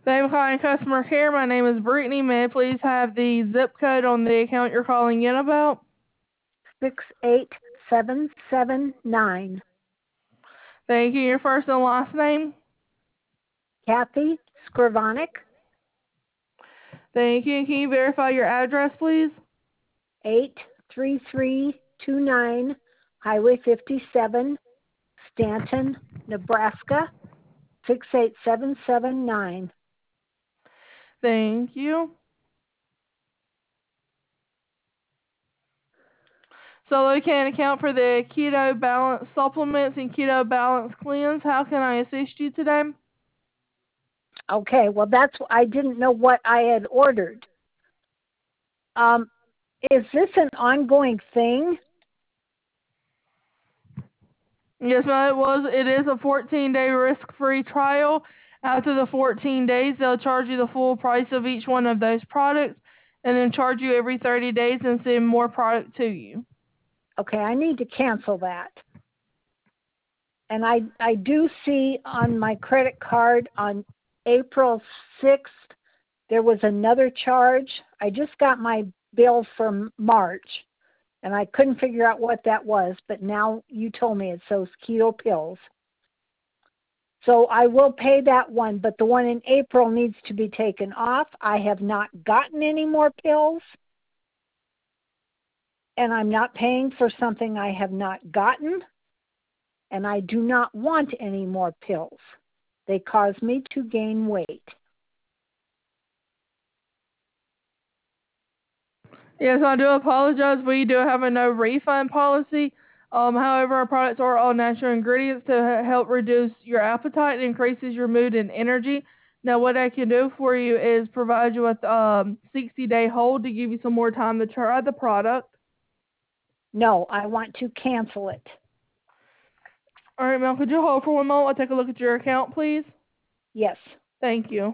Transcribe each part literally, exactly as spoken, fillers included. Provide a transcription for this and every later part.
Thank you for calling customer care. My name is Brittany. May I please have the zip code on the account you're calling in about? six eight seven seven nine. Thank you. Your first and last name? Kathy Scrivonic, Thank you. Can you verify your address, please? eight three three two nine Highway fifty-seven, Stanton, Nebraska, six eight seven seven nine. Thank you. So we can account for the Keto Balance supplements and Keto Balance cleanse. How can I assist you today? Okay, well, that's I didn't know what I had ordered. Um, is this an ongoing thing? Yes, ma'am, it was. It is a fourteen-day risk-free trial. After the fourteen days, they'll charge you the full price of each one of those products and then charge you every thirty days and send more product to you. Okay, I need to cancel that. And I, I do see on my credit card on April sixth, there was another charge. I just got my bill from March, and I couldn't figure out what that was, but now you told me it's those keto pills. So I will pay that one, but the one in April needs to be taken off. I have not gotten any more pills, and I'm not paying for something I have not gotten, and I do not want any more pills. They cause me to gain weight. Yes, I do apologize. We do have a no refund policy. Um, however, our products are all natural ingredients to help reduce your appetite and increases your mood and energy. Now, what I can do for you is provide you with um sixty-day hold to give you some more time to try the product. No, I want to cancel it. All right, ma'am, could you hold for one moment? I'll take a look at your account, please. Yes. Thank you.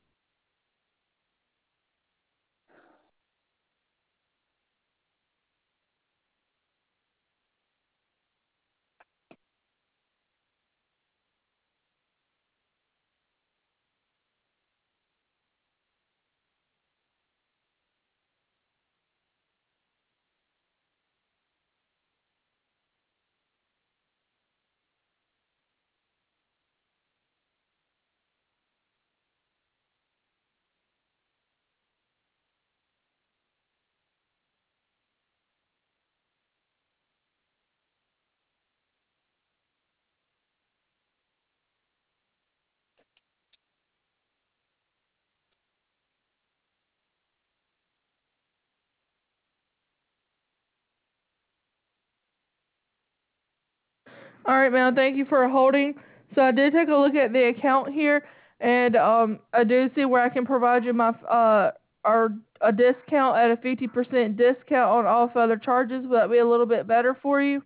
All right, ma'am. Thank you for holding. So I did take a look at the account here, and um, I do see where I can provide you my uh, our a discount at a fifty percent discount on all other charges. Will that be a little bit better for you?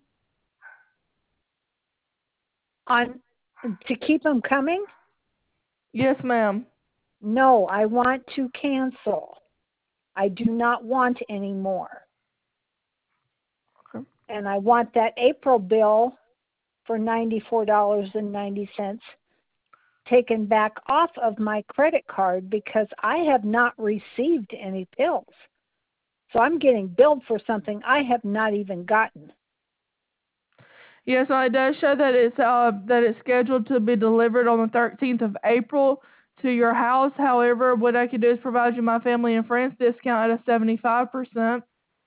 On to keep them coming? Yes, ma'am. No, I want to cancel. I do not want any more. Okay. And I want that April bill for ninety-four dollars and ninety cents taken back off of my credit card because I have not received any pills. So I'm getting billed for something I have not even gotten. Yes, so it does show that it's uh that it's scheduled to be delivered on the thirteenth of April to your house. However, what I can do is provide you my family and friends discount at a seventy-five percent.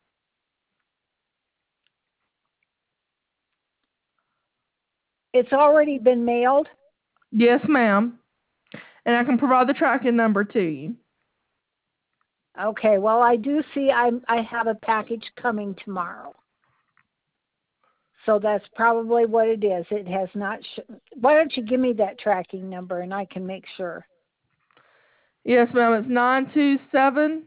It's already been mailed? Yes, ma'am. And I can provide the tracking number to you. Okay, well, I do see I I have a package coming tomorrow. So that's probably what it is. It has not. Sh- Why don't you give me that tracking number and I can make sure? Yes, ma'am. It's nine two seven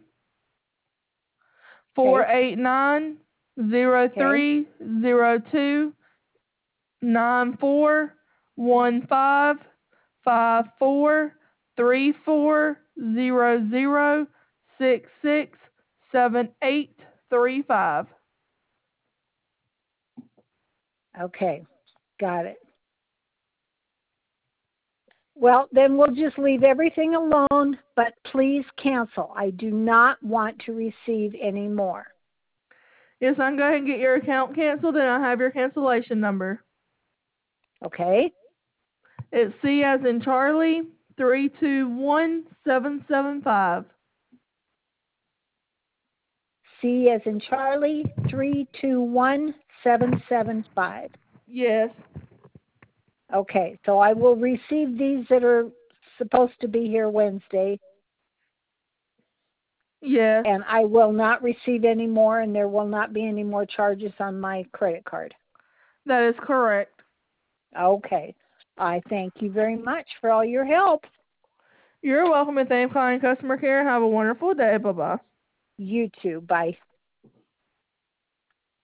four Okay. eight nine zero Okay. three zero two nine four one five five four three four zero zero six six seven eight three five. Okay. Got it. Well, then we'll just leave everything alone, but please cancel. I do not want to receive any more. Yes, I can go ahead and get your account canceled, and I have your cancellation number. Okay? It's C as in Charlie, three two one seven seven five. C as in Charlie, three two one seven seven five. Yes. Okay, so I will receive these that are supposed to be here Wednesday, Yes. and I will not receive any more, and there will not be any more charges on my credit card. That is correct. Okay. I thank you very much for all your help. You're welcome, and thank you for calling customer care. Have a wonderful day. Bye-bye. You too. Bye.